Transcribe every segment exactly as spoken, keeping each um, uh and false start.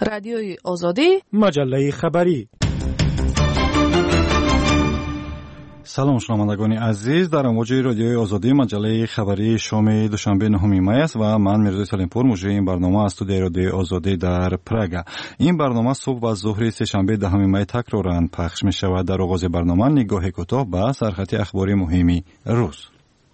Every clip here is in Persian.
رادیوی آزادی، مجله خبری. سلام شنوندگان عزیز، در امواج رادیوی آزادی مجله خبری شام دوشنبه نهم می است و من میرزا سلیمپور مجری این برنامه از استودیوی رادیوی آزادی در پراگ. این برنامه صبح و ظهر سه‌شنبه دهم می تکرارا پخش می شود. در آغاز برنامه نگاه کوتاه به سرخط اخباری مهمی روز.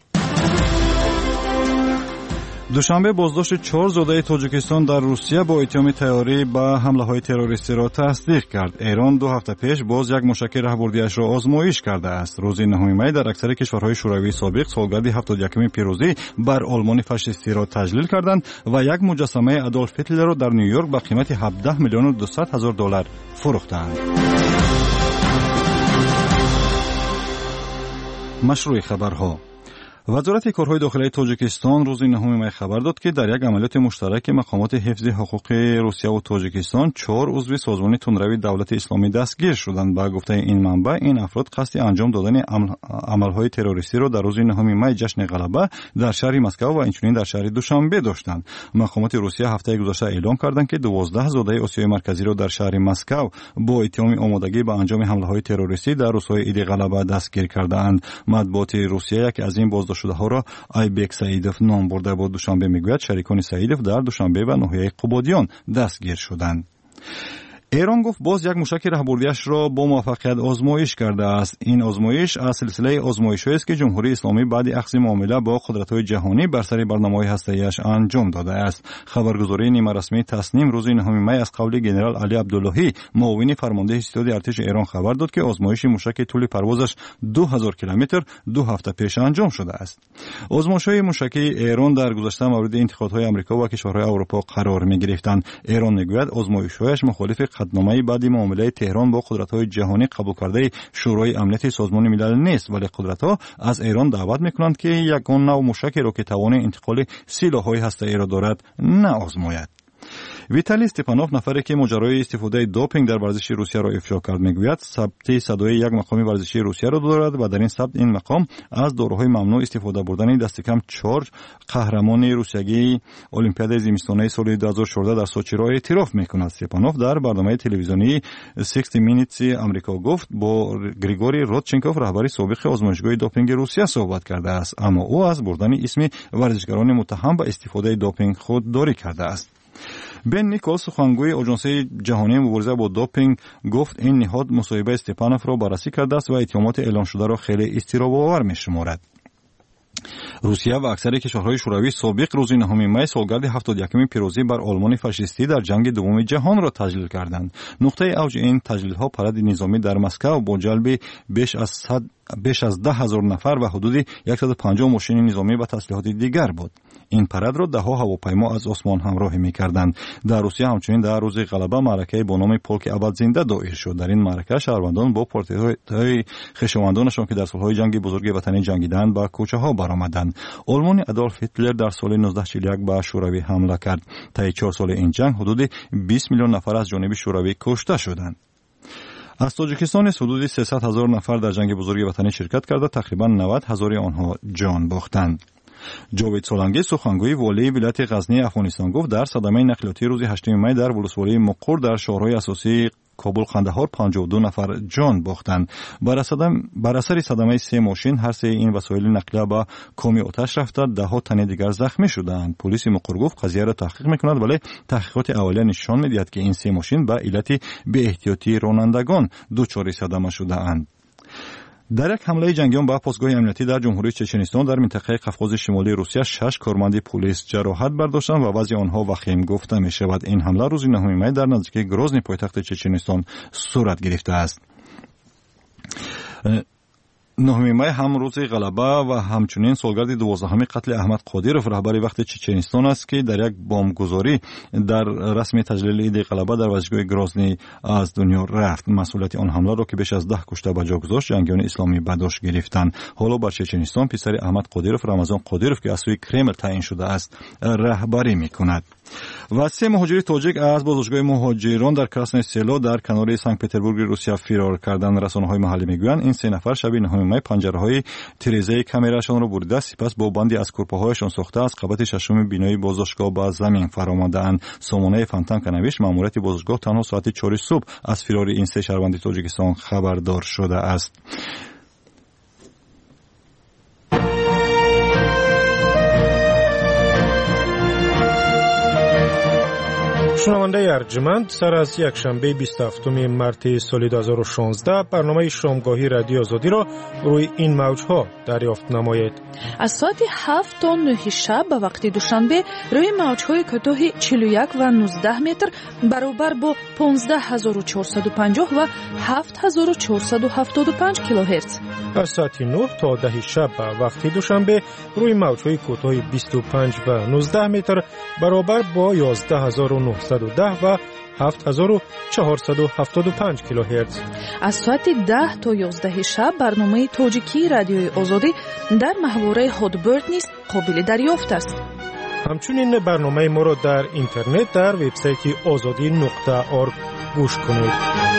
دوشنبه بازداشت چهار زاده تاجیکستان در روسیه با اتهام تیاری به حمله‌های تروریستی را تصدیق کرد. ایران دو هفته پیش باز یک موشک راهبردی‌اش را آزمایش کرده است. روز نهم می در اکثر کشورهای شوروی سابق سالگرد هفتاد و یکم پیروزی بر آلمان فاشیستی را تجلیل کردند و یک مجسمه آدولف هیتلر را در نیویورک به قیمت هفده میلیون و دویست هزار دلار فروختند. مشروع خبرها. وزارت کارهای داخلی تاجیکستان روز نهم می خبر داد که در یک عملیات مشترک مقامات حفظ حقوق روسیه و تاجیکستان چهار عضو سازمان تندروی دولت اسلامی دستگیر شدند. با گفته این منبع این افراد قصد انجام دادن عملهای تروریستی را در روز نهم می جشن غلبه در شهر مسکو و اینچنین در شهر دوشنبه داشتند. مقامات روسیه هفته گذشته اعلام کردند که دوازده زاده آسیای مرکزی را در شهر مسکو با اتهام آمادگی به انجام حمله‌های تروریستی در روزهای عید غلبه دستگیر کردند. مطبوعات روسیه یکی از این بازداشت شده ها را آیبک سعیدوف نام برده بود. دوشنبه میگوید شریکان سعیدوف در دوشنبه و ناحیه قبادیان دستگیر شدند. ایران گفت باز یک موشک راهبردی‌اش را با موفقیت آزمایش کرده است. این آزمایش از سلسله آزمایش‌هایی است که جمهوری اسلامی بعد اخذ معامله با قدرت‌های جهانی بر سر برنامه‌های هسته‌ای‌اش انجام داده است. خبرگزاری نیمه رسمی تصنیم روز نهم می از قول ژنرال علی عبداللهی معاون فرمانده ستاد ارتش ایران خبر داد که آزمایش موشک طول پروازش دو هزار کیلومتر دو هفته پیش انجام شده است. آزمایش‌های موشکی ایران در گذشته مورد انتقادهای آمریکا و کشورهای اروپا قرار می‌گرفتند. ایران می‌گوید آزمایش‌هایش مخالف قطعنامه بعد معامله تهران با قدرت‌های جهانی قبول کرده شورای امنیت سازمان ملل نیست، ولی قدرت‌ها از ایران دعوت می‌کنند که یگان نوع موشکی را که توان انتقال سلاح‌های هسته‌ای را دارد نآزماید. ویتالی استپانوف، نفری که ماجرای استفاده دوپینگ در ورزش روسیه را افشا کرد، میگوید ثبت صدای یک مقام ورزشی روسیه را دارد و در این ثبت این مقام از داروهای ممنوع استفاده بردن دست کم چهار قهرمان روسیایی المپیاد زمستانه سال دو هزار و چهارده در سوچی را اعتراف میکند. استپانوف در برنامه تلویزیونی شصت مینیتس آمریکا گفت با گریگوری رودچنکوف رهبر سابق آزمایشگاه دوپینگ روسیه صحبت کرده است، اما او از بردن اسم ورزشکاران متهم به استفاده دوپینگ خودداری کرده است. بن نیکولز، سخنگوی آژانس جهانی مبارزه با دوپینگ، گفت این نهاد مصاحبه استپانوف را بررسی کرده است و اتهامات اعلام شده را خیلی اضطراب‌آور می‌شمارد. روسیه و اکثر کشورهای شوروی سابق روز نهم می سالگرد هفتاد و یکم پیروزی بر آلمان فاشیستی در جنگ دوم جهان را تجلیل کردند. نقطه اوج این تجلیل‌ها پرد نظامی در مسکو با جلب بیش از صد بیش از ده هزار نفر و حدود صد و پنجاه ماشین نظامی و تسلیحات دیگر بود. این پرد را ده ها هواپیما از آسمان همراهی می‌کردند. در روسیه همچنین در روز غلبه معرکه با نام پولک ابد زنده دایر شد. در این معرکه شهروندان با پارتی‌های خویشاوندانشان که در سال‌های جنگ بزرگ وطنی جنگیدند به کوچه‌ها برآمدند. آلمان آدولف هیتلر در سال نوزده چهل و یک به شوروی حمله کرد. طی چهار سال این جنگ حدود بیست میلیون نفر از جانب شوروی کشته شدند. از تاجیکستان حدود سیصد هزار نفر در جنگ بزرگ وطنی شرکت کرده، تقریباً نود هزار آنها جان باختند. جاوید سولانگی، سخنگوی والی ولایت غزنی افغانستان، گفت در صدمه نقلیاتی روز هشتم می در ولسوالی مقر در شهرهای اساسی کابل قندهار پنجاه و دو نفر جان باختند. بر اثر صدمه سه ماشین هر سه این وسایل نقلیه به کامی آتش رفته، ده ها تن دیگر زخمی شدند. پلیس مقر گفت قضیه را تحقیق میکند، ولی تحقیقات اولیه نشان میدهد که این سه ماشین به علت بی احتیاطی رانندگان دچار صدمه شدهاند. در یک حمله جنگیان به پاسگاه امنیتی در جمهوری چچنستان در منطقه قفقاز شمالی روسیه شش کارمند پلیس جراحت برداشتند و وضع آنها وخیم گفته می شود. این حمله روز نهم می در نزدیکی گروزنی پایتخت چچنستان صورت گرفته است. نهم می هم روز غلبه و همچنین سالگرد دوازدهم قتل احمد قادیروف رهبر وقت چچنستان است که در یک بمبگذاری در رسم تجلیل عید غلبه در ورزشگاه گروزنی از دنیا رفت. مسئولیت آن حمله را که بیش از ده کشته به جا گذاشت جنگیان اسلامی به دوش گرفتند. حالا بر چچنستان پسر احمد قادیروف رمضان قادیروف که از سوی کرمل تعیین شده است رهبری میکند. و سه مهاجر تاجیک از بازداشتگاه مهاجران در کراسنای سلو در کنار سنت پترزبورگ روسیه فرار کردند. رسانه‌های محلی میگویند این سه نفر شب نهم جرائم پنجره‌های تریزه کامراشان را بریده سپس با بندی از کورپاهایشان ساخته از قبط ششم بینایی بازداشتگاه به زمین فرآمدند. سامانه فانتان که نوشت ماموریت بازداشتگاه تنها ساعت چهار صبح از فرار این سه شهروند تاجیکستان خبردار شده است. شنونده ارجمند، سر از یک شنبه بیست و هفتم مارس سال دو هزار و شانزده برنامه شامگاهی رادیو آزادی را روی این موجها دریافت نمایید. از ساعت هفت تا نه شب به وقت دوشنبه روی موجهای کوتاه چهل و یک و نوزده متر برابر با پانزده هزار و چهارصد و پنجاه و هفت هزار و چهارصد و هفتاد و پنج کیلوهرتز. از ساعت نه تا ده شب به وقت دوشنبه روی موجهای کوتاه بیست و پنج و نوزده متر برابر با یازده هزار و نهصد و ده و هفت هزار و چهارصد و هفتاد و پنج کیلوهرتز. از ساعت ده تا یازده شب برنامه تاجیکی رادیوی آزادی در محوره هادبرد نیز قابل دریافت است. همچنین برنامه ما را در اینترنت در وبسایت آزادی نقطه org گوش کنید.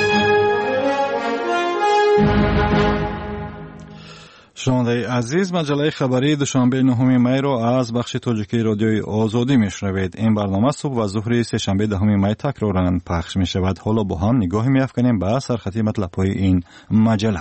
شنونده عزیز، مجله خبری دوشنبه نهم می را از بخش تاجیکی رادیوی آزادی میشنوید. این برنامه صبح و ظهر سه‌شنبه دهم می تکرارا پخش می شود. حالا با هم نگاهی می افکنیم به سرخطی مطلب‌های این مجله.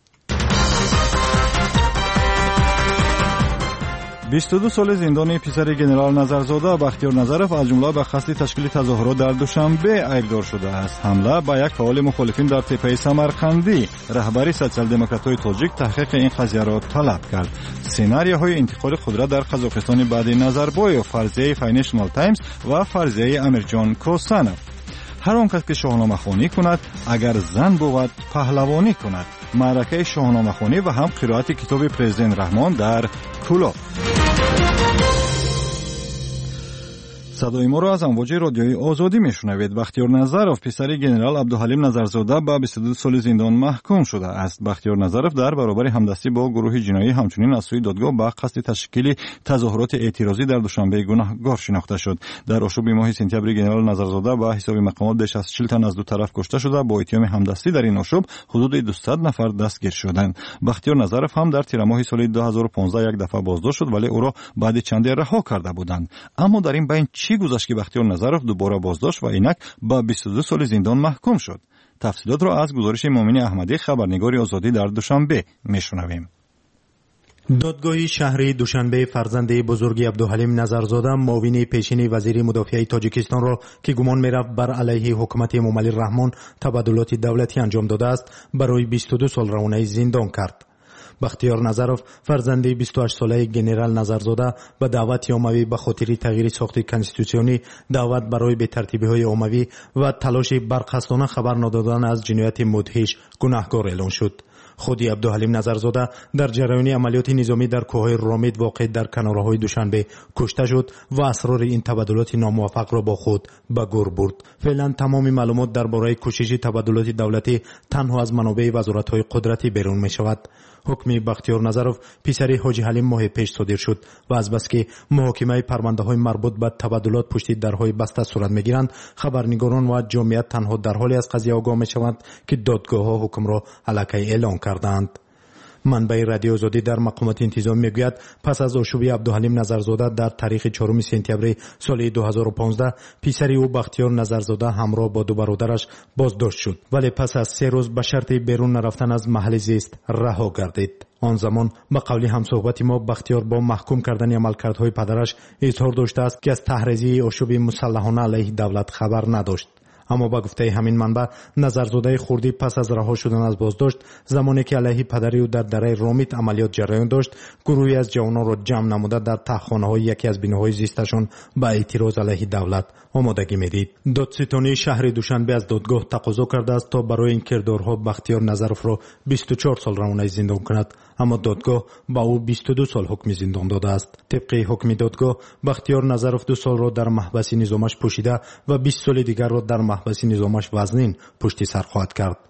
بیست و دو سال زندان پسر گنرال نظرزاده بختیار نظرف از جمله به قصد تشکیل تظاهرات در دوشنبه ایبدار شده است. حمله به یک فعال مخالفین در تپه سمرقندی. رهبری سوسیال دموکرات‌های تاجیک تحقیق این قضیه را طلب کرد. سناریوهای انتقال قدرت در قزاقستان بعد نظربایو، فرضیه فاینانشال تایمز و فرضیه امیرجان کوسانوف. هر آن کس که شاهنامه خوانی کند اگر زن بود پهلوانی کند. معرکه شاهنامه خوانی و هم قرائت کتاب پرزیدنت رحمان در کلو. صدای ما را از امواج رادیوی آزادی میشنوید. بختیار نظرف پسر گنرال عبدالحلیم نظرزاده به بیست و دو سال زندان محکوم شده است. بختیار نظرف در برابر همدستی با گروه جنایی همچنین از سوی دادگاه به قصد تشکیل تظاهرات اعتراضی در دوشنبه گناهکار شناخته شد. در آشوب ماه سپتامبر گنرال نظرزاده به حساب مقامات بیش از چهل تن از دو طرف کشته شده. با اتهام همدستی در این آشوب حدود دویست نفر دستگیر شدند. بختیار نظرف هم در تیر ماه سال دو هزار و پانزده یک دفعه بازداشت شد ولی او را بعد چندی رها کرده بودند. اما در این بین چی گذشت که بختیار نظرف دوباره بازداشت و اینک با بیست و دو سال زندان محکوم شد؟ تفصیلات را از گزارش مؤمن احمدی خبرنگار آزادی در دوشنبه میشنویم. دادگاه شهری دوشنبه فرزند بزرگ عبدالحلیم نظرزاده معاون پیشین وزیر مدافع تاجیکستان را که گمان می‌رفت بر علیه حکومت امامعلی رحمان تبادلات دولتی انجام داده است برای بیست و دو سال روانه زندان کرد. بختیار نظرف فرزند بیست و هشت ساله گنرال نظرزاده به دعوت عمومی به خاطر تغییر ساخت کنستیتوسیونی، دعوت برای به ترتیب‌های عمومی و تلاش برخاستانه خبر ندادن از جنایت مدهش گناهکار اعلان شد. خودی عبدالحلیم نظرزاده در جریان عملیات نظامی در کوههای رامید واقع در کناره‌های دوشنبه کشته شد و اسرار این تبادلات ناموفق را با خود به گور برد. فعلا تمام معلومات درباره کوشش تبادلات دولتی تنها از منابع وزارت‌های قدرتی بیرون می‌شود. حکم بختیار نظرف پسر حاجی حلیم ماه پیش صادر شد و از بس که محاکمه پرونده‌های مربوط به تبادلات پشت درهای بسته صورت می‌گیرند، خبرنگاران و جامعیت تنها در حالی از قضیه آگاه می‌شوند که دادگاه‌ها حکم را الکی اعلان کردند. منبع رادیو آزادی در مقامات انتظامی میگوید پس از آشوب عبدالحلیم نظرزاده در تاریخ چهارم سپتامبر سال دو هزار و پانزده پسر او بختیار نظرزاده همراه با دو برادرش بازداشت شد ولی پس از سه روز به شرط بیرون نرفتن از محل زیست رها گردید. آن زمان به قول همصحبت ما بختیار با محکوم کردن عملکردهای پدرش اظهار داشته است که از تحریزی آشوب مسلحانه علیه دولت خبر نداشت. اما با گفته همین منبع نظرزاده خوردی پس از رها شدن از بازداشت زمانی که علیه پدری او در دره رامیت عملیات جریان داشت گروهی از جوانان را جمع نموده در تخخانه‌های یکی از بیناهای زیستشان به اعتراض علیه دولت آمادگی می‌دید. دادستانی شهر دوشنبه از دادگاه تقاضا کرده است تا برای این کردارها بختیار نظرف را بیست و چهار سال روانه زندان کند، اما دادگاه با او بیست و دو سال حکم زندان داده است. طبق حکم دادگاه بختیار نظرف دو سال را در محبس نظامش پوشیده و بیست سال دیگر را در محبس نظامش وزنین پشت سر خواهد کرد.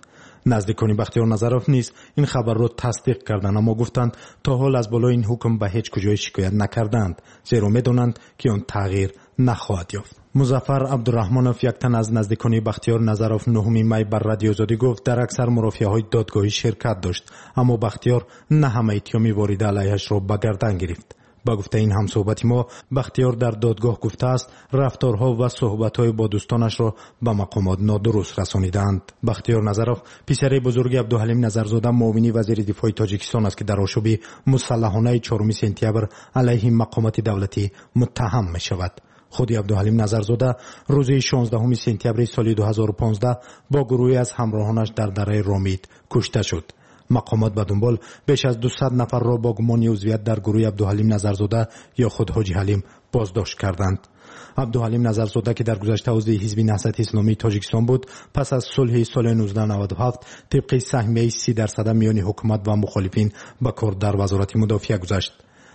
نزدیکان بختیار نظرов نیز این خبر را تصدیق کردند، اما گفتند تا حال از بالای این حکم به هیچ کجای شکایت نکردند، زیرا می‌دانند که آن تغییر نخواهد یافت. مظفر عبدالرحمنوف، یک تن از نزدیکان بختیار نظرов نهم می بر رادیو آزادی گفت در اکثر مرافعه‌های دادگاهی شرکت داشت، اما بختیار نه همه اتهام وارده علیهش را به گردن گرفت. با گفته این همصحبت ما، بختیار در دادگاه گفته است رفتارها و صحبت‌های با دوستانش را به مقامات نادرست رسانیدند. بختیار نظرов پسر بزرگ عبدالحلیم نظرزاده معاون وزیر دفاع تاجیکستان است که در آشوب مسلحانه چهارم سپتامبر علیه مقامات دولتی متهم می شود. خود عبدالحلیم نظرزاده روز شانزدهم سپتامبر سال دو هزار و پانزده با گروهی از همراهانش در دره رامید کشته شد. مقامات به دنبال بیش از دویست نفر را با گمان عضویت در گروه عبدالحلیم نظرزاده یا خود حاجی حلیم بازداشت کردند. عبدالحلیم نظرزاده که در گذشته عضو حزب نهضت اسلامی تاجیکستان بود، پس از صلح سال نوزده نود و هفت طبق سهمیه سی درصد میان حکومت و مخالفین به کار در وزارت مدافعه گذشت.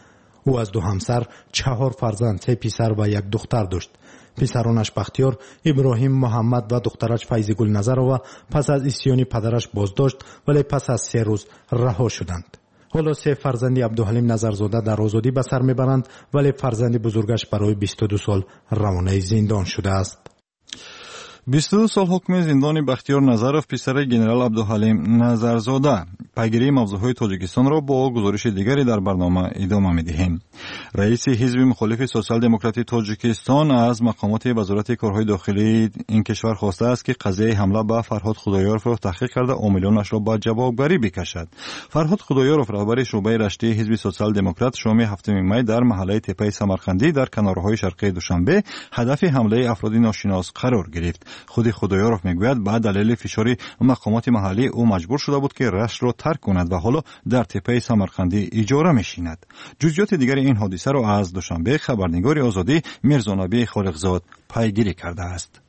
او از دو همسر، چهار فرزند، سه پسر و یک دختر داشت. پسرانش بختیار، ابراهیم، محمد و دخترش فیضی گل نظرova پس از اسیان پدرش بازداشت ولی پس از سه روز رها شدند. حالا سه فرزند عبدالحلیم نظرزاده در آزادی به سر میبرند ولی فرزند بزرگش برای بیست و دو سال روانه زندان شده است. بیست و دو سال حکم زندان بختیار نظرов پسر گنرال عبدالحلیم نظرزاده. پیگیری موضوعهای تاجیکستان را با گزارش دیگری در برنامه ادامه می‌دهیم. رئیس حزب مخالف سوسیال دموکراتی تاجیکستان از مقامات وزارت کارهای داخلی این کشور خواسته است که قضیه حمله به فرهاد خدایارف را تحقیق کرده عاملانش را به جوابگویی بکشد. فرهاد خدایارف رهبر شعبه رشته حزب سوسیال دموکرات شام هفتم می در محله تپه سمرقندی در کنارهای شرقی دوشنبه هدف حمله افراد ناشناس قرار گرفت. خود خدایارف میگوید بعد دلیل فشار مقامات محلی او مجبور شده بود که رشت را ترک کند و حالا در تپه سمرقندی اجاره میشیند. جزئیات دیگر این حادثه را از دوشنبه خبرنگار آزادی میرزانبی خالقزاد پیگیری کرده است.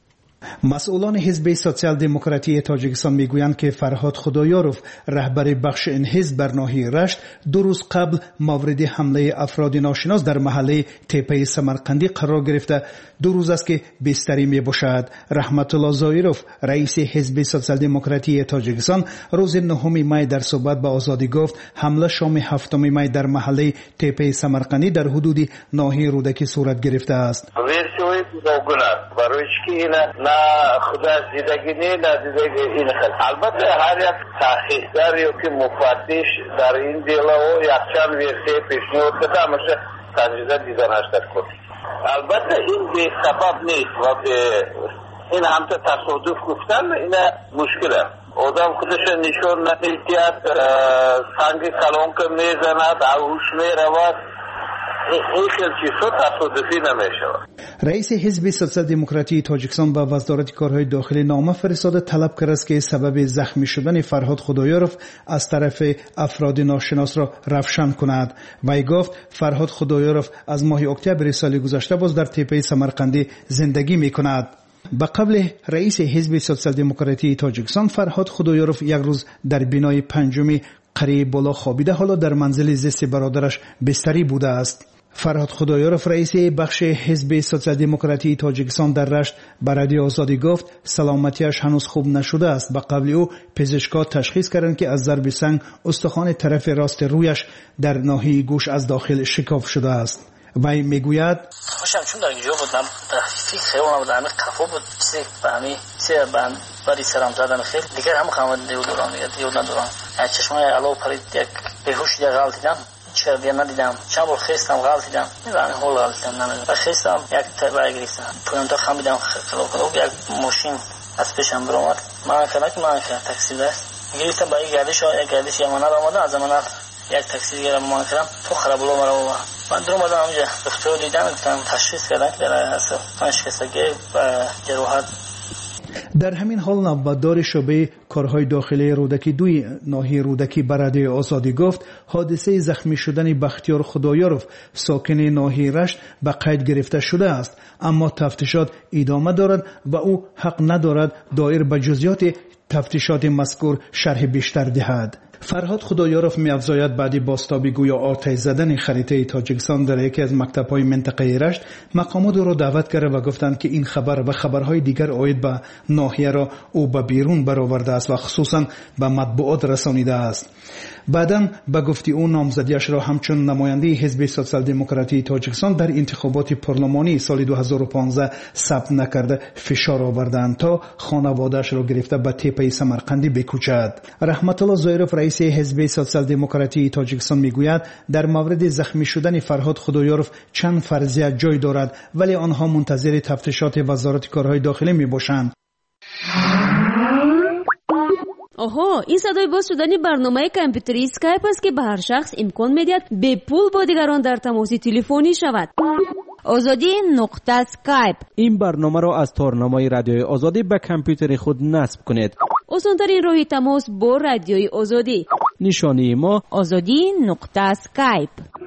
مسئولان حزب سوسیال دموکراتی تاجیکستان میگویند که فرهاد خدایارف رهبر بخش این حزب بر ناحیه رشت دو روز قبل مورد حمله افراد ناشناس در محله تپه سمرقندی قرار گرفته. دو روز است که بستری می باشد. رحمت الله زایروف رئیس حزب سوسیال دموکراتی تاجیکستان روز نهم می در صحبت با آزادی گفت حمله شام هفتم می در محله تپه سمرقندی در حدود ناحیه رودکی صورت گرفته است. نه خود از دیدگی نه نه دیدگی این خیلی البته هر یک تحقیقگر یا که مفتش در این دیلا و یک چند ورسه پیشنهاد بده همشه تجربه دیدنش در کنه. البته این به سبب نیست و به این همتا تصادف گفتن این مشکله. آدم خودش نشون ندهید سنگ کلان که میزند اوش میرود این چیزها تصادفی نمیشود. رئیس حزب سوسیال دموکراتی تاجیکستان با وزارت کارهای داخلی نامه فرستاده طلب کرده است که سبب زخمی شدن فرهاد خدایارف از طرف افراد ناشناس را روشن کند. وی گفت فرهاد خدایارف از ماه اکتبر سال گذشته باز در تپه سمرقندی زندگی می کند. به قبل رئیس حزب سوسیال دموکراتی تاجیکستان فرهاد خدایارف یک روز در بینای پنجمی قریه بالا خوابیده، حالا در منزل زیست برادرش بستری بوده است. فرهاد خدایارف رئیس بخش حزب سوسیال دموکراتی تاجیکستان در رشت به رادیو آزادی گفت سلامتیش هنوز خوب نشده است. به قبل او پزشکا تشخیص کردند که از ضرب سنگ استخوان طرف راست رویش در ناحیه گوش از داخل شکاف شده است. وی میگوید خوشم چون در اینجا بودم فکر خیلی اونم در همه کفا بود چیزی به همه چیزی بری سرم زدن خیلی دیگر همه خواهد دیو دوران دیو ندوران چشمای علاو پرید یک بهوش دیگر غلط دیدم چرا دیگر ندیدم چند بار خیستم غلط دیدم میبرم حال غلط دیدم نمیدم و خیستم یک تبعی گریستم پویم تا خمیدم خلو خلو یک ماشین از پیشم برامد من کنه که من کنه تکسی دست گریستم با یک گردش یک گردش یمانه را آمده از امانت یک تاکسی دیگه رو مان کردم تو خرابلو مرا و من درو اومدم اینجا دکتر دیدم گفتم تشخیص کردن که در هست شکستگی و جراحت. در همین حال نوبتدار شعبه کارهای داخلی رودکی دوی ناحیه رودکی به رادیو آزادی گفت حادثه زخمی شدن بختیار خدایارف ساکن ناحیه رشت به قید گرفته شده است، اما تفتیشات ادامه دارد و او حق ندارد دایر به جزئیات تفتیشات مذکور شرح بیشتر دهد. فرهاد خدایارف می‌افزاید بعد بازتابی گویا آتش زدن خریطه تاجیکستان در یکی از مکتب‌های منطقه رشت، مقامات او را دعوت کرده و گفتند که این خبر و خبرهای دیگر عاید به ناحیه را او به بیرون برآورده است و خصوصاً به مطبوعات رسانیده است. بعداً به گفته او نامزدیش را همچون نماینده حزب سوسیال دموکراتی تاجیکستان در انتخابات پارلمانی سال دو هزار و پانزده ثبت نکرده فشار آوردند تا خانواده‌اش را گرفته به تپه سمرقندی بکوچد. رحمت الله زایروف رئیس حزب سوسیال دموکراتی تاجیکستان میگوید در مورد زخمی شدن فرهاد خدایارف چند فرضیه جای دارد، ولی آنها منتظر تفتیشات وزارت کارهای داخلی میباشند. آها، این صدای باز شدن برنامه کامپیوتری اسکایپ است که به هر شخص امکان میدهد به پول با دیگران در تماس تلفنی شود. آزادی نقطه اسکایپ. این برنامه را از تارنمای رادیوی آزادی به کامپیوتر خود نصب کنید. آسان‌ترین راه تماس با رادیوی آزادی. نشانی ما آزادی نقطه اسکایپ.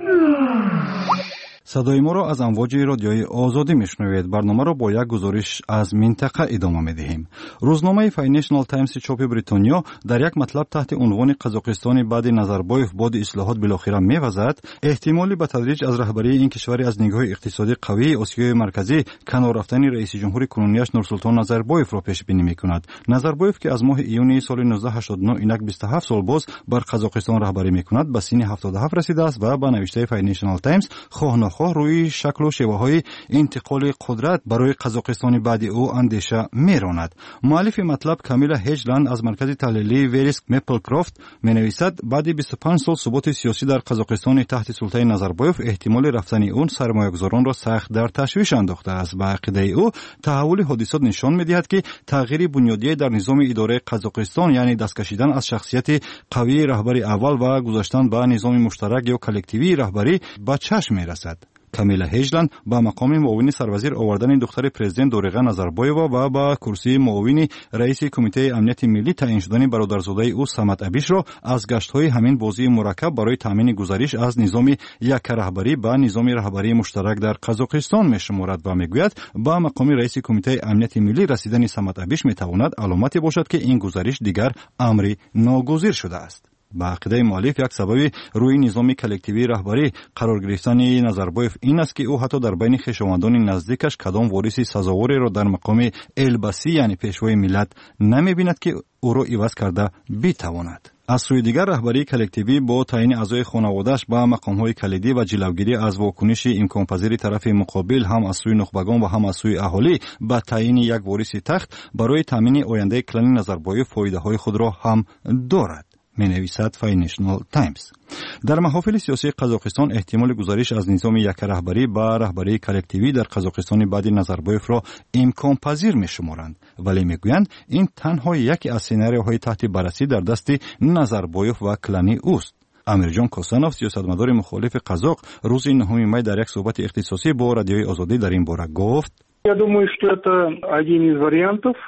صدای ما را از امواج رادیوی آزادی میشنوید. برنامه را با یک گزارش از منطقه ادامه میدهیم. روزنامه فاینانشال تایمز چاپ بریتانیا در یک مطلب تحت عنوان قزاقستان بعد نظربایف باد اصلاحات بالاخره میوزد، احتمالی به تدریج از رهبری این کشور از نگاه اقتصادی قوی آسیای مرکزی کنار رفتن رئیس جمهور کنونیش نورسلطان نظربایف را پیش بینی میکند. نظربایف که از ماه ایون سال نوزده هشتاد و نه اینک بیست و هفت سال باز بر قزاقستان رهبری میکند، به سن هفتاد و هفت رسیده است و به نوشته فاینانشال تایمز خواه خواه روی شکل و شیوه‌های انتقال قدرت برای قزاقستان بعد او اندیشه می‌راند. مؤلف مطلب کامیلا هیجلند از مرکز تحلیلی وریسک مپلکرافت می‌نویسد بعد بیست و پنج سال ثبات سیاسی در قزاقستان تحت سلطه نظربایف، احتمال رفتن اون سرمایه‌گذاران را سخت در تشویش انداخته است. به عقیده او تحول حادثات نشان می‌دهد که تغییر بنیادی در نظام اداره قزاقستان، یعنی دست کشیدن از شخصیت قوی رهبر اول و گذاشتن به نظام مشترک یا کلکتیوی رهبری به چشم می‌رسد. کامیلا هیجلند با مقام معاون سروزیر آوردن دختر پرزیدنت دورقه نظربایووا و با کرسی معاون رئیس کمیته امنیت ملی تعیین شدن برادرزاده او سمت ابیش را از گشت‌های همین بازی مرکب برای تامین گزارش از نظام یک رهبری به نظام رهبری مشترک در قزاقستان می‌شمارد و میگوید با مقام رئیس کمیته امنیت ملی رسیدن سمت ابیش میتواند علامتی باشد که این گزارش دیگر امر ناگزیر شده است. با عقیده مؤلف یک سبب روی نظام کلکتیوی رهبری قرار گرفتن نظربایف این است که او حتی در بین خویشاوندان نزدیکش کدام وارث سزاواری را در مقام البسی یعنی پیشوای ملت نمی‌بیند که او را عوض کرده بتواند. از سوی دیگر رهبری کلکتیوی با تعیین اعضای خانواده‌اش با مقام‌های کلیدی و جلوگیری از واکنش امکان‌پذیر طرف مقابل هم از سوی نخبگان و هم از سوی اهالی با تعیین یک وارث تخت برای تامین آینده کلان نظربایف فایده‌های خود را هم دارد. می نویسد فاینانشال تایمز. در محافل سیاسی قزاقستان احتمال گزارش از نظام یک رهبری با رهبری کلکتیوی در قزاقستان بعد نظربایف را امکان پذیر می شمارند، ولی می گویند این تنها یکی از سناریوهای تحت بررسی در دست نظربایف و کلانی اوست. امیرجان کوسانوف سیاستمدار مخالف قزاق روز نهم می در یک صحبت اختصاصی با رادیوی آزادی در این باره گفت: Я думаю, что это один из вариантов.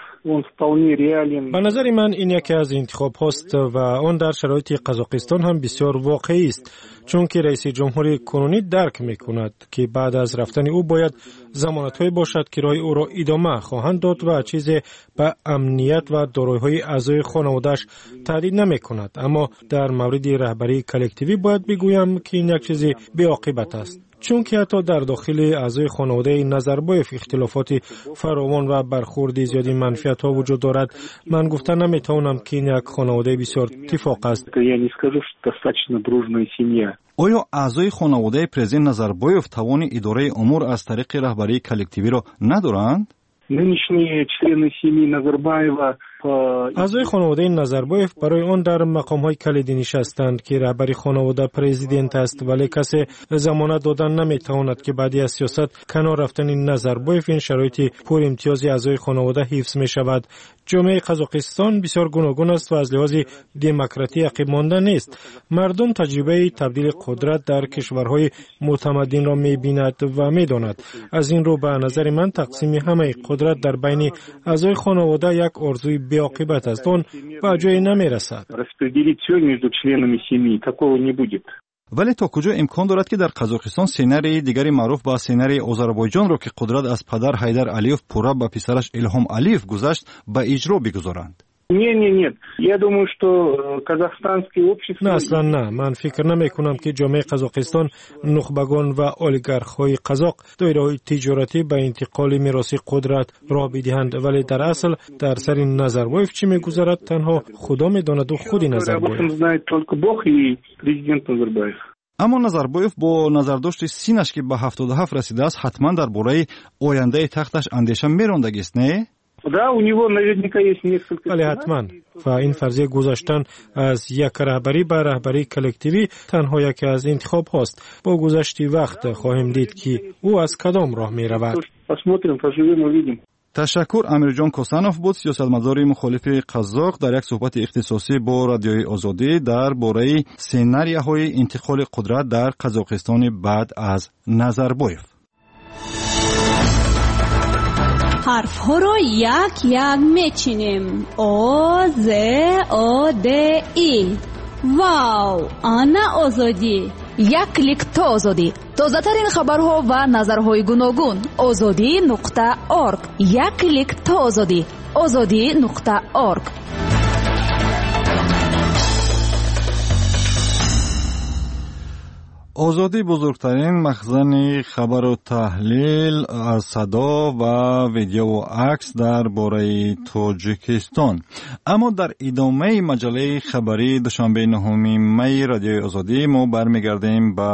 به نظر من این یکی از انتخاب هاست و آن در شرایط قزاقستان هم بسیار واقعی است، چون که رئیس جمهور کنونی درک می کند که بعد از رفتن او باید ضمانت‌هایی باشد که راه او را ادامه خواهند داد و چیزی به امنیت و دارایی‌های اعضای خانواده‌اش تهدید نمی کند. اما در مورد رهبری کلکتیوی باید بگویم که این یک چیز بی‌عاقبت است، چون که حتی در داخل اعضای خانواده نظربایف اختلافات فراوان و برخورد زیادی منفیت ها وجود دارد. من گفتن نمیتونم که این یک خانواده بسیار اتفاق است. آیا اعضای خانواده پرزیدنت نظربایف توان اداره امور از طریق رهبری کلکتیوی را ندارند؟ اعضای خانواده نظربایف برای آن در مقام‌های کلیدی نشستند که رهبری خانواده پرزیدنت است، ولی کسی ضمانت دادن نمیتواند که بعد از سیاست کنار رفتن نظربایف این شرایط پر امتیاز اعضای خانواده حفظ می شود. جامعه قزاقستان بسیار گوناگون است و از لحاظ دموکراسی عقب مانده نیست. مردم تجربه تبدیل قدرت در کشورهای متمدن را می‌بیند و می‌داند. از این رو به نظر من تقسیم همه قدرت در بین اعضای خانواده یک آرزوی بی‌عاقبت است. اون به جایی نمی‌رسد. ولی تا کجا امکان دارد که در قزاقستان سناریوی دیگری معروف با سناریوی آذربایجان را که قدرت از پدر حیدر علیف پورا به پسرش الهام علیف گذشت به اجرا بگذارند؟ Не, не, нет. Я думаю, что казахстанские общества... نه اصلا نه. من فکر نمی کنم که جامعه قزاقستان نخبگان و اولیگارخ‌های قزاق دایره‌های تجارتی به انتقال میراث قدرت راه بدهند، ولی در اصل در سر نظربایف چی میگذرد تنها خدا میداند و خود نظربایف. اما نظربایف با نظرداشت سینش که به هفتاد و هفت رسیده است حتما درباره آینده تختش اندیشه می‌راندگی است نه؟ بله حتما. و این فرضیه گذاشتن از یک رهبری به رهبری کلکتیوی تنها یکی از انتخاب هاست. با گذشت وقت خواهیم دید که او از کدام راه می رود. تشکر. امیرجان کوسانوف بود، سیاستمدار مخالف قزاق، در یک صحبت اختصاصی با رادیوی آزادی درباره سناریوهای انتقال قدرت در قزاقستان بعد از نظربایف. حرف ها رو یک یک میچینیم. او ز او د ای. واو، آنا آزادی. یک کلیک تا آزادی. تازه ترین خبرها و نظرهای گوناگون. آزادی نقطه اورگ. یک کلیک تا آزادی. آزادی نقطه اورگ. آزادی بزرگترین مخزن خبر و تحلیل از صدا و ویدیو و عکس درباره تاجیکستان. اما در ادامه مجله خبری دوشنبه نهم می رادیوی آزادی ما برمیگردیم به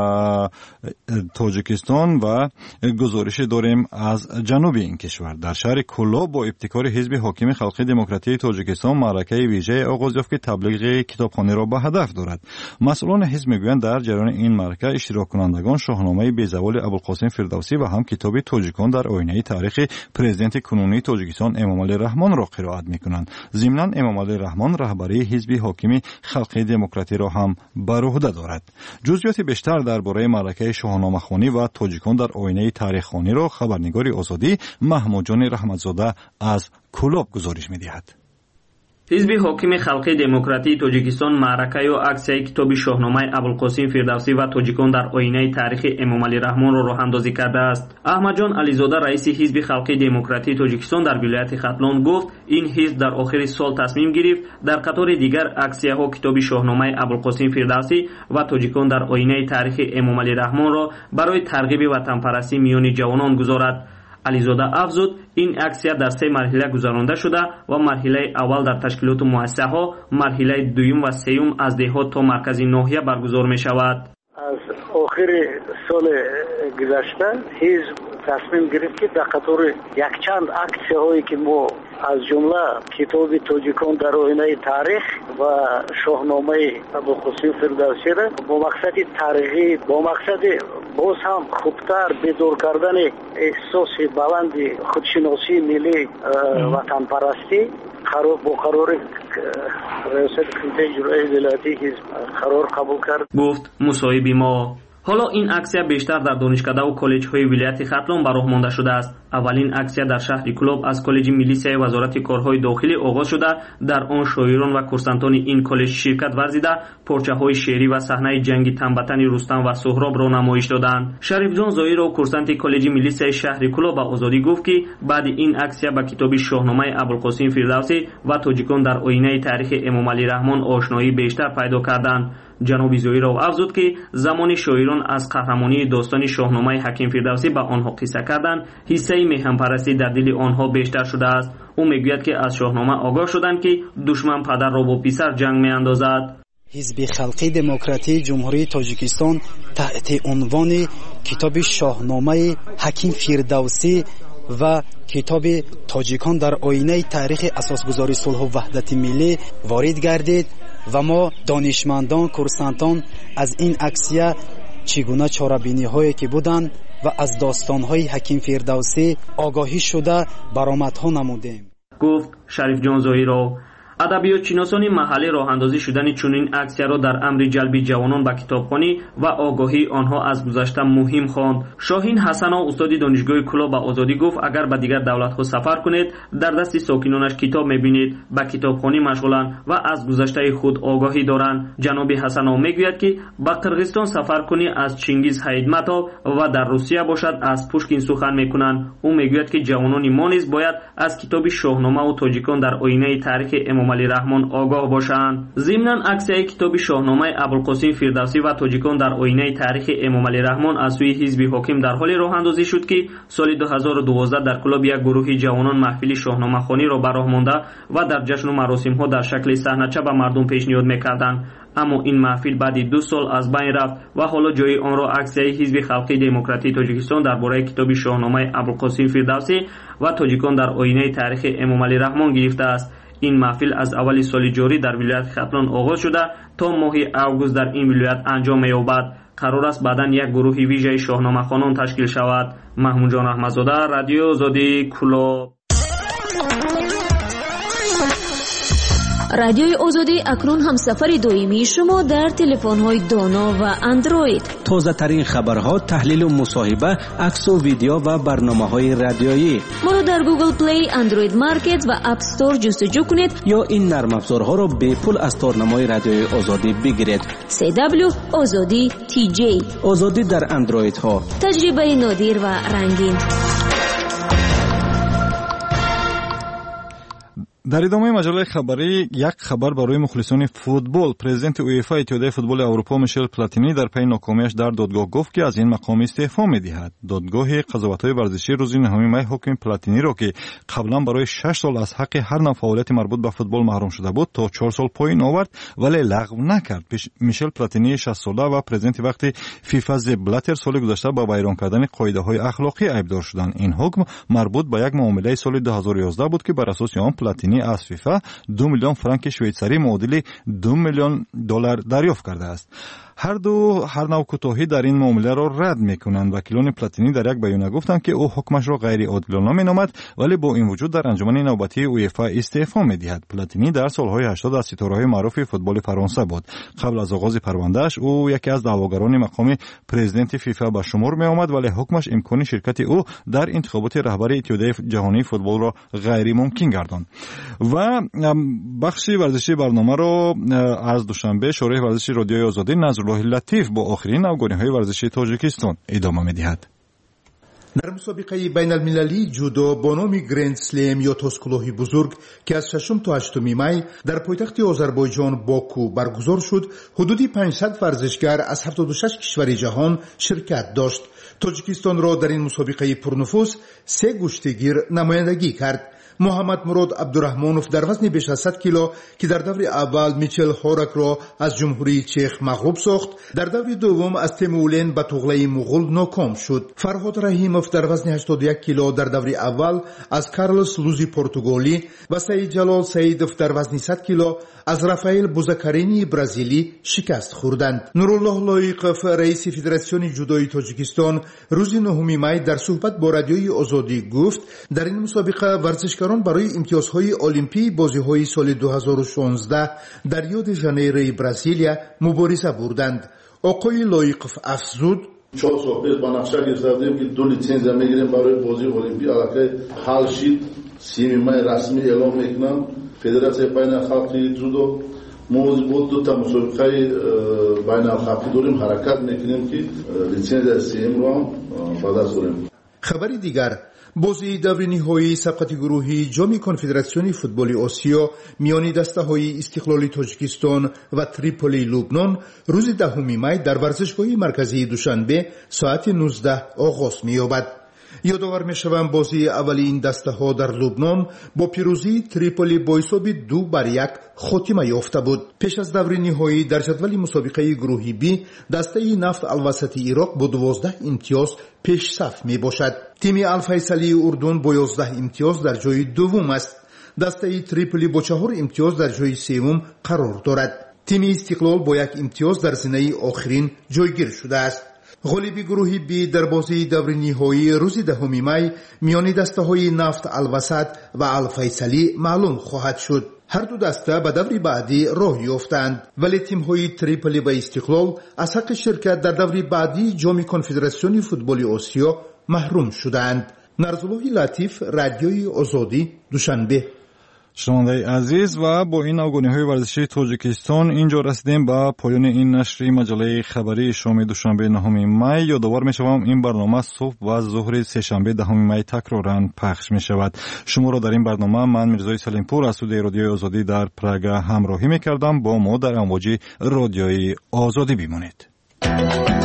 تاجیکستان و گزارش داریم از جنوب این کشور. در شهر کولاب با ابتکار حزب حاکم خلقی دموکراتی تاجیکستان معرکه ویژه آغاز یافت که تبلیغ کتابخانه را به هدف دارد. مسئولان حزب میگویند در جریان این معرکه اشتراک کنندگان شاهنامه بیزوال ابوالقاسم فردوسی و هم کتاب تاجیکان در آینه تاریخ پرزیدنت کنونی تاجیکستان امامعلی رحمان را قرائت میکنند. ضمناً امامعلی رحمان رهبری حزب حاکم خلقی دموکراتی را هم بر عهده دارد. جزئیات بیشتر درباره معرکه شاهنامه خوانی و تاجیکان در آینه تاریخ خوانی را خبرنگار آزادی محمود جان رحمتزاده از کولاب گزارش میدهد. حزب حاکم خلقی دموکراتی تاجیکستان معرکه و عکسیه کتاب شاهنامه ابوالقاسم فردوسی و تاجیکان در آینه تاریخ امامعلی رحمان را راه اندازی کرده است. احمد جان علیزاده رئیس حزب خلقی دموکراتی تاجیکستان در ولایت ختلان گفت این حزب در آخر سال تصمیم گرفت در قطار دیگر عکسیه ها کتاب شاهنامه ابوالقاسم فردوسی و تاجیکان در آینه تاریخ امامعلی رحمان را برای ترغیب وطن پرستی میان جوانان گذارد. علیزاده افزود این عکسیه در سه مرحله گذرانده شده و مرحله اول در تشکیلات مؤسسه ها، مرحله دوم و سوم از دهات تا مرکز ناحیه برگزار می شود. از آخر سال گذشته حزب تصمیم گرفت که در قطار یک چند عکسیه هایی که ما از جمله کتاب تاجیکان در آینه تاریخ و شاهنامه ابوالقاسم فردوسی را با مقصد تاریخی، با مقصد باز هم خوبتر بیدار کردن احساس بلند خودشناسی ملی وطن پرستی با قرار ریاست کمیته اجرایی ولایتی حزب قرار قبول کرد. گفت مصاحبی ما. حالا این عکسیه بیشتر در دانشکده و کالج های ولایت ختلان به راه مانده شده است. اولین عکسیه در شهر کولاب از کالج میلیسیای وزارت کارهای داخلی آغاز شده. در آن شاعران و کورسانتان این کالج شرکت ورزیده پارچه های شعری و صحنه جنگ تنبتن رستم و سهراب را نمایش دادند. شریف جان زایر و کورسانت کالج میلیسیای شهر کولاب به آزادی گفت که بعد این عکسیه با کتاب شاهنامه ابوالقاسم فردوسی و تاجیکان در آینه تاریخ امامعلی رحمان آشنایی بیشتر پیدا کردند. جناب زایر افزود که زمان شاعران از قهرمانی داستان شاهنامه حکیم فردوسی به آنها قصه کردند، حصه میهن پرستی در دل آنها بیشتر شده است. او میگوید که از شاهنامه آگاه شدند که دشمن پدر را با پسر جنگ میاندازد. حزب خلقی دموکراتی جمهوری تاجیکستان تحت عنوان کتاب شاهنامه حکیم فردوسی و کتاب تاجیکان در آینه تاریخ اساسگذاری صلح و وحدت ملی وارد گردید و ما دانشمندان کورسانتان از این عکسیه چگونه چاره‌بینی هایی که بودند و از داستان های حکیم فردوسی آگاهی شده برآمدها نمودیم. گفت شریف جان زاهری. ادبیات شناسان محلی راه اندازی شدن چنین عکسیه را در امر جلب جوانان به کتابخوانی و آگاهی آنها از گذشته مهم خواند. شاهین حسنا استاد دانشگاه کولاب به آزادی گفت اگر به دیگر دولت‌ها سفر کنید در دست ساکنانش کتاب می‌بینید، به کتابخوانی مشغولند و از گذشته خود آگاهی دارند. جناب حسنا میگوید که به قرغیزستان سفر کنی از چنگیز حیدمتاب و در روسیه باشد از پوشکین سخن می‌کنند. او میگوید که جوانان ما نیز باید از کتاب شاهنامه و تاجیکان در آینه تاریخ эмомалӣ раҳмон огоҳ бошанд. зимнан аксияи китоби шоҳномаи абулқосим фирдавсӣ ва тоҷикон дар оинаи таърихи эмомалӣ раҳмон аз сӯи ҳизби ҳоким дар ҳоли роҳандозӣ шуд ки соли ду ҳазору дувоздаҳ дар клуби як гурӯҳи ҷавонон маҳфили шоҳномахониро ба роҳ монда ва дар ҷашну маросимҳо дар шакли саҳнача ба мардум пешниҳод мекарданд. аммо ин маҳфил баъди ду сол аз байн рафт ва ҳоло ҷои онро аксияи ҳизби халқии демократии тоҷикистон дар бораи китоби шоҳномаи абулқосим фирдавсӣ ва тоҷикон дар оинаи таърихи эмомалӣ раҳмон гирифтааст. ин маҳфил аз аввали соли ҷорӣ дар вилояти хатлон оғоз шуда то моҳи август дар ин вилоят анҷом меёбад. қарор аст баъдан як гурӯҳи вижаи шоҳномахонон ташкил шавад. маҳмудҷон аҳмадзода, радиои озодӣ, Кӯлоб. радиои озодӣ акнун ҳамсафари доимии шумо дар телефонҳои доно ва андроид. тозатарин хабарҳо, таҳлилу мусоҳиба, аксу видео ва барномаҳои радиоӣ. моро дар Google Play, Android Market ва App Store ҷустуҷӯ кунед ё ин нармафзорҳоро бепул аз торнамои радиои озодӣ бигиред. си дабл ю озодӣ ти ҷей. озодӣ дар андроидҳо. таҷрибаи нодир ва рангин. дар идомаи маҷалаи хабарӣ як хабар барои мухлисони футбол. Президенти УЕФА иттиҳодияи футболи Аврупо Мишел Платини дар пайи нокомиаш дар додгоҳ гуфт ки аз ин мақом истеъфо медиҳад. додгоҳи қазоватҳои варзишӣ рӯзи нҳуми май ҳукми Платиниро ки қаблан барои шаш сол аз ҳаққи ҳар навъ фаъолияти марбут ба футбол маҳрум шуда буд, то чор сол поин овард, вале лағв накард. Мишел Платини шастсола ва президенти вақти ФИФА Зеп Блаттер соли гузашта ба вайрон кардани қоидаҳои ахлоқӣ айбдор шуданд. Ин ҳукм марбут ба як муомилаи соли ду ҳазору ёздаҳ буд ки бар асоси он Платини аз ФИФА ду миллион франки швейтсарӣ муодили ду миллион доллар дарёфт кардааст. ҳар ду ҳар нав кӯтоҳӣ дар ин муомиларо рад мекунанд. вакилони Платини дар як баёна гуфтанд ки ӯ ҳукмашро ғайриодилона меномад, вале бо ин вуҷуд дар анҷумани навбатии УЕФА истеъфо медиҳад. Платини дар солҳои ҳаштод аз ситораҳои маъруфи футболи Фаронса буд. қабл аз оғози парвандааш ӯ яке аз даъвогарони мақоми президенти ФИФА ба шумор меомад, вале ҳукмаш имкони ширкати ӯ дар интихоботи раҳбари иттиҳодияи ҷаҳонии футболро ғайримумкин гардонд. ва бахши варзиши барномаро аз душанбе шораҳи варзиши радиои озодӣ Назруллоҳи Латиф бо охирин авгониҳои варзиши Тоҷикистон идома медиҳад. дар мусобиқаи байналмилалии ҷудо бо номи Гранд Слем ё Тоскулоҳи бузург ки аз шашум то ҳаштуми май дар пойтахти Озарбойҷон Боку баргузор шуд, ҳудуди панҷсад варзишгар аз ҳафтоду шаш кишвари ҷаҳон ширкат дошт. Тоҷикистонро дар ин мусобиқаи пурнуфуз се гӯштигир намояндагӣ кард. Муҳаммад Мурод Абдураҳмонов дар вазни беш аз сад кило ки дар даври аввал Мичел Хоракро аз ҷумҳурии Чех мағлуб сохт, дар даври дуввум аз Темулен ба туғлаи муғул ноком шуд. Фарҳод Раҳимов дар вазни ҳаштоду як кило дар даври аввал аз Карлос Лузи португолӣ ва Саид Ҷалол Саидов дар вазни сад кило аз Рафаэл Бузакаринии бразилӣ шикаст хӯрданд. Нуруллоҳ Лоиқов, раиси Федератсиони ҷудои Тоҷикистон, рӯзи нӯҳуми май дар суҳбат бо радиои Озодӣ гуфт, дар ин мусобиқа варзишгарон барои имтиёзҳои олимпии бозиҳои соли ду ҳазору шонздаҳ дар Рио де Жанейрои Бразилия мубориза бурданд. оқои Лоиқов афзуд: чор сол пеш ба нақша гирифтем ки ду литсензия мегирем барои бозии олимпӣ. аллакай ҳал шид. семи май расмӣ эълон мекунам. Федератсияи байналхалқии ҷудо мувозибот дута мусобиқаи байналхалқӣ дорем, ҳаракат мекунем ки литсензияи сеюмро ҳам ба даст орем. хабари дигар: бозии даври ниҳоии сабқати гурӯҳи ҷоми Конфедератсиони футболи Осиё миёни дастаҳои Истиқлоли Тоҷикистон ва Триполии Лубнон рӯзи даҳуми май дар варзишгоҳи марказии Душанбе соати нуздаҳ оғоз меёбад. ёдовар мешавам бозии аввали ин дастаҳо дар Лубнон бо пирӯзии Триполи бо ҳисоби ду бар як хотима ёфта буд. пеш аз даври ниҳоӣ дар ҷадвали мусобиқаи гурӯҳи Б дастаи нафт алвасати Ироқ бо дувоздаҳ имтиёз пешсаф мебошад. тими Алфайсалии Урдун бо ёздаҳ имтиёз дар ҷои дуввум аст. дастаи Триполи бо чаҳор имтиёз дар ҷои севум қарор дорад. тими Истиқлол бо як имтиёз дар зинаи охирин ҷойгир шудааст. ғолиби гурӯҳи Б дар бозии даври ниҳоӣ рӯзи даҳуми май миёни дастаҳои нафт Алвасат ва Алфайсалӣ маълум хоҳад шуд. ҳарду даста ба даври баъдӣ роҳ ёфтанд, вале тимҳои Триполи ва Истиқлол аз ҳаққи ширкат дар даври баъдии ҷоми Конфедератсиони футболи Осиё маҳрум шуданд. Нарзуллоҳи Латиф, радиои Озодӣ, Душанбе. شنونده عزیز و با این آگاهی‌های ورزشی تاجیکستان اینجا رسیدیم به پایان این نشر مجله خبری شام دوشنبه نهم می. یادآور می‌شوم این برنامه صبح و ظهر سه‌شنبه دهم می تکراراً پخش می‌شود. شما را در این برنامه من میرزای سلیمپور از استودیوی رادیوی آزادی در پراگ همراهی می‌کردم. با ما در امواج رادیوی آزادی بمانید.